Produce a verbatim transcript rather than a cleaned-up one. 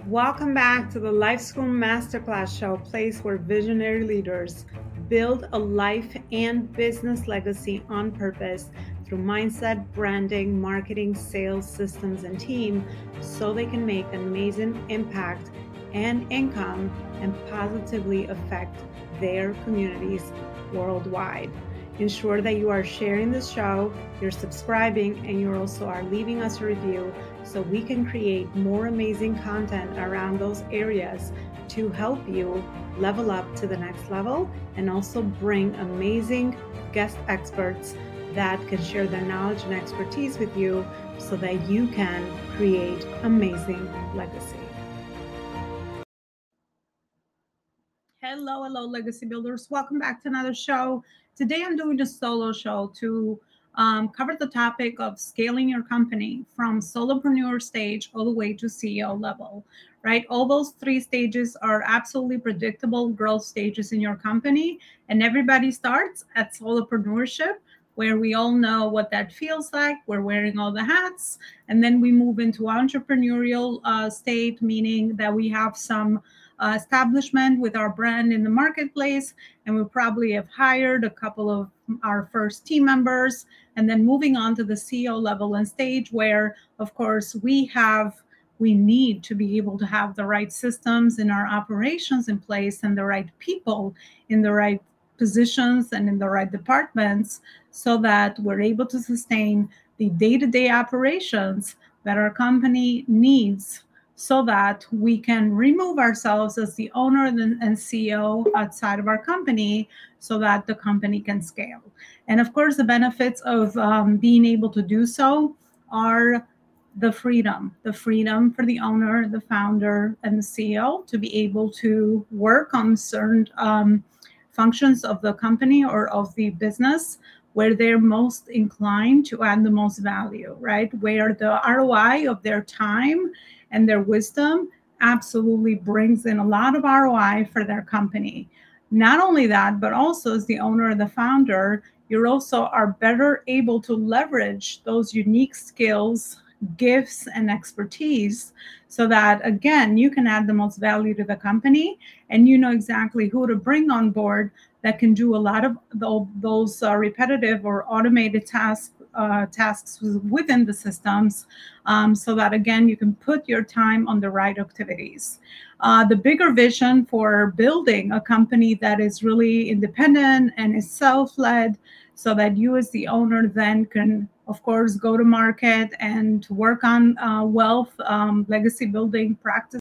Welcome back to the Life School Masterclass Show, a place where visionary leaders build a life and business legacy on purpose through mindset, branding, marketing, sales, systems, and team so they can make an amazing impact and income and positively affect their communities worldwide. Ensure that you are sharing this show, you're subscribing, and you also are leaving us a review so we can create more amazing content around those areas to help you level up to the next level and also bring amazing guest experts that can share their knowledge and expertise with you so that you can create amazing legacy. Hello, hello, legacy builders. Welcome back to another show. Today I'm doing a solo show to um, cover the topic of scaling your company from solopreneur stage all the way to C E O level, right? All those three stages are absolutely predictable growth stages in your company, and everybody starts at solopreneurship, where we all know what that feels like. We're wearing all the hats, and then we move into entrepreneurial uh, state, meaning that we have some uh, establishment with our brand in the marketplace, and we probably have hired a couple of our first team members, and then moving on to the C E O level and stage where, of course, we have we need to be able to have the right systems in our operations in place and the right people in the right positions and in the right departments so that we're able to sustain the day-to-day operations that our company needs so that we can remove ourselves as the owner and C E O outside of our company so that the company can scale. And of course, the benefits of um, being able to do so are the freedom, the freedom for the owner, the founder, and the C E O to be able to work on certain um, functions of the company or of the business where they're most inclined to add the most value, right? Where the R O I of their time and their wisdom absolutely brings in a lot of R O I for their company. Not only that, but also as the owner or the founder, you also are better able to leverage those unique skills, gifts, and expertise so that, again, you can add the most value to the company and you know exactly who to bring on board that can do a lot of those uh, repetitive or automated tasks uh, tasks within the systems um, so that, again, you can put your time on the right activities. Uh, the bigger vision for building a company that is really independent and is self-led so that you as the owner then can, of course, go to market and work on uh, wealth um, legacy building practices